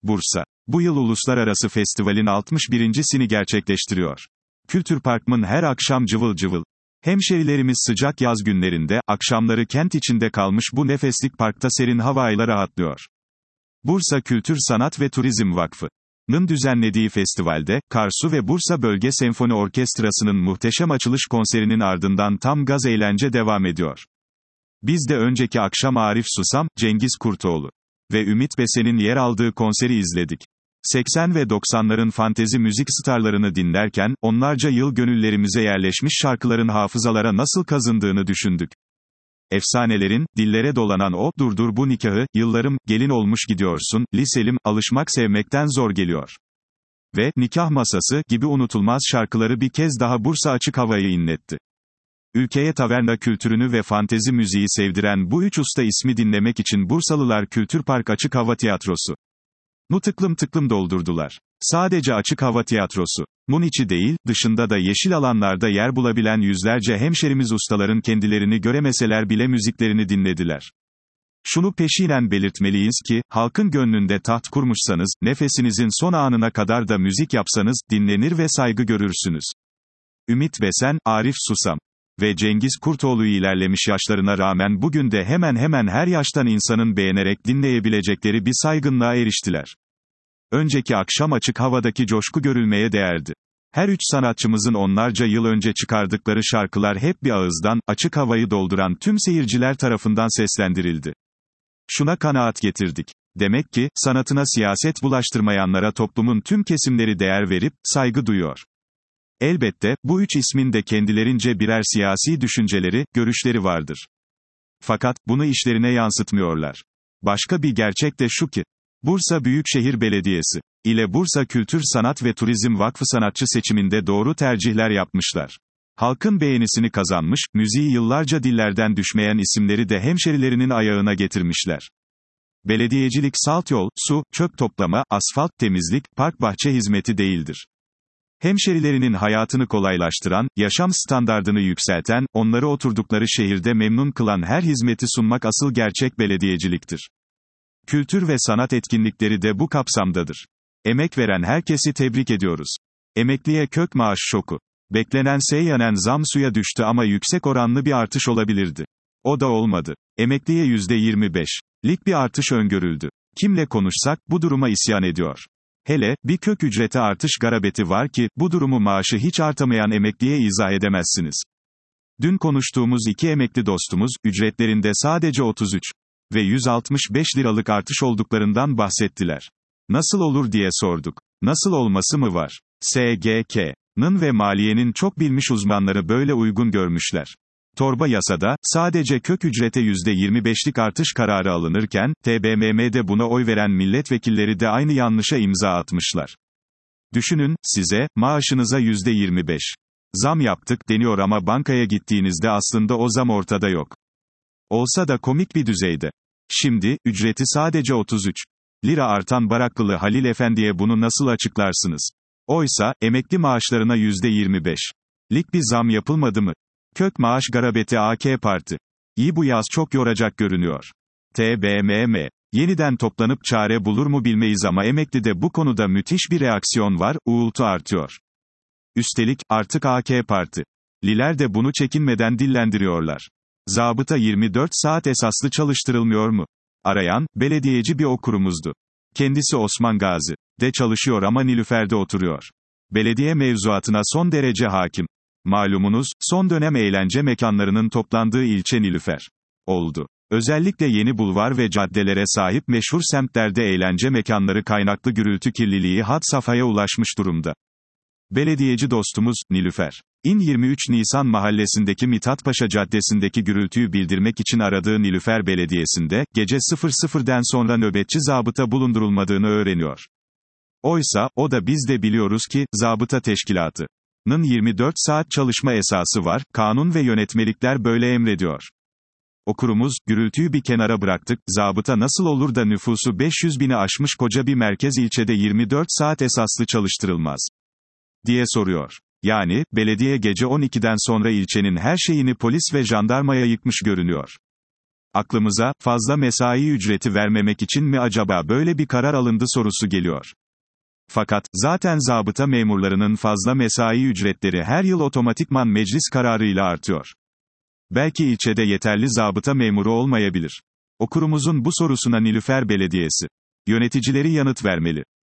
Bursa, bu yıl uluslararası festivalin 61.sini gerçekleştiriyor. Kültürpark'ın her akşam cıvıl cıvıl. Hemşerilerimiz sıcak yaz günlerinde, akşamları kent içinde kalmış bu nefeslik parkta serin havayla rahatlıyor. Bursa Kültür Sanat ve Turizm Vakfı'nın düzenlediği festivalde, Karsu ve Bursa Bölge Senfoni Orkestrası'nın muhteşem açılış konserinin ardından tam gaz eğlence devam ediyor. Biz de önceki akşam Arif Susam, Cengiz Kurtoğlu ve Ümit Besen'in yer aldığı konseri izledik. 80 ve 90'ların fantezi müzik starlarını dinlerken, onlarca yıl gönüllerimize yerleşmiş şarkıların hafızalara nasıl kazındığını düşündük. Efsanelerin, dillere dolanan o, durdur bu nikahı, yıllarım, gelin olmuş gidiyorsun, liselim, alışmak sevmekten zor geliyor. Ve, nikah masası, gibi unutulmaz şarkıları bir kez daha Bursa açık havayı inletti. Ülkeye taverna kültürünü ve fantezi müziği sevdiren bu üç usta ismi dinlemek için Bursalılar Kültürpark Açık Hava Tiyatrosu nu tıklım tıklım doldurdular. Sadece açık hava tiyatrosu nun içi değil, dışında da yeşil alanlarda yer bulabilen yüzlerce hemşerimiz ustaların kendilerini göremeseler bile müziklerini dinlediler. Şunu peşinen belirtmeliyiz ki, halkın gönlünde taht kurmuşsanız, nefesinizin son anına kadar da müzik yapsanız, dinlenir ve saygı görürsünüz. Ümit Besen, Arif Susam ve Cengiz Kurtoğlu ilerlemiş yaşlarına rağmen bugün de hemen hemen her yaştan insanın beğenerek dinleyebilecekleri bir saygınlığa eriştiler. Önceki akşam açık havadaki coşku görülmeye değerdi. Her üç sanatçımızın onlarca yıl önce çıkardıkları şarkılar hep bir ağızdan, açık havayı dolduran tüm seyirciler tarafından seslendirildi. Şuna kanaat getirdik. Demek ki, sanatına siyaset bulaştırmayanlara toplumun tüm kesimleri değer verip, saygı duyuyor. Elbette, bu üç ismin de kendilerince birer siyasi düşünceleri, görüşleri vardır. Fakat, bunu işlerine yansıtmıyorlar. Başka bir gerçek de şu ki, Bursa Büyükşehir Belediyesi ile Bursa Kültür Sanat ve Turizm Vakfı sanatçı seçiminde doğru tercihler yapmışlar. Halkın beğenisini kazanmış, müziği yıllarca dillerden düşmeyen isimleri de hemşerilerinin ayağına getirmişler. Belediyecilik salt yol, su, çöp toplama, asfalt, temizlik, park bahçe hizmeti değildir. Hemşerilerinin hayatını kolaylaştıran, yaşam standardını yükselten, onları oturdukları şehirde memnun kılan her hizmeti sunmak asıl gerçek belediyeciliktir. Kültür ve sanat etkinlikleri de bu kapsamdadır. Emek veren herkesi tebrik ediyoruz. Emekliye kök maaş şoku. Beklenen seyyanen zam suya düştü ama yüksek oranlı bir artış olabilirdi. O da olmadı. Emekliye %25'lik bir artış öngörüldü. Kimle konuşsak, bu duruma isyan ediyor. Hele, bir kök ücrete artış garabeti var ki, bu durumu maaşı hiç artamayan emekliye izah edemezsiniz. Dün konuştuğumuz iki emekli dostumuz, ücretlerinde sadece 33 ve 165 liralık artış olduklarından bahsettiler. Nasıl olur diye sorduk. Nasıl olması mı var? SGK'nın ve maliyenin çok bilmiş uzmanları böyle uygun görmüşler. Torba yasada, sadece kök ücrete %25'lik artış kararı alınırken, TBMM'de buna oy veren milletvekilleri de aynı yanlışa imza atmışlar. Düşünün, size, maaşınıza %25 zam yaptık deniyor ama bankaya gittiğinizde aslında o zam ortada yok. Olsa da komik bir düzeyde. Şimdi, ücreti sadece 33 lira artan Baraklılı Halil Efendi'ye bunu nasıl açıklarsınız? Oysa, emekli maaşlarına %25'lik bir zam yapılmadı mı? Kök maaş garabeti AK Parti. İyi bu yaz çok yoracak görünüyor. TBMM. Yeniden toplanıp çare bulur mu bilmeyiz ama emeklide bu konuda müthiş bir reaksiyon var, uğultu artıyor. Üstelik, artık AK Parti. Liler de bunu çekinmeden dillendiriyorlar. Zabıta 24 saat esaslı çalıştırılmıyor mu? Arayan, belediyeci bir okurumuzdu. Kendisi Osman Gazi'de çalışıyor ama Nilüfer'de oturuyor. Belediye mevzuatına son derece hakim. Malumunuz, son dönem eğlence mekanlarının toplandığı ilçe Nilüfer oldu. Özellikle yeni bulvar ve caddelere sahip meşhur semtlerde eğlence mekanları kaynaklı gürültü kirliliği had safhaya ulaşmış durumda. Belediyeci dostumuz, Nilüfer'in 23 Nisan mahallesindeki Mithatpaşa Caddesi'ndeki gürültüyü bildirmek için aradığı Nilüfer Belediyesi'nde, gece 00'den sonra nöbetçi zabıta bulundurulmadığını öğreniyor. Oysa, o da biz de biliyoruz ki, zabıta teşkilatının 24 saat çalışma esası var, kanun ve yönetmelikler böyle emrediyor. Okurumuz, gürültüyü bir kenara bıraktık, zabıta nasıl olur da nüfusu 500 bini aşmış koca bir merkez ilçede 24 saat esaslı çalıştırılmaz? Diye soruyor. Yani, belediye gece 12'den sonra ilçenin her şeyini polis ve jandarmaya yıkmış görünüyor. Aklımıza, fazla mesai ücreti vermemek için mi acaba böyle bir karar alındı sorusu geliyor. Fakat, zaten zabıta memurlarının fazla mesai ücretleri her yıl otomatikman meclis kararıyla artıyor. Belki ilçede yeterli zabıta memuru olmayabilir. Okurumuzun bu sorusuna Nilüfer Belediyesi yöneticileri yanıt vermeli.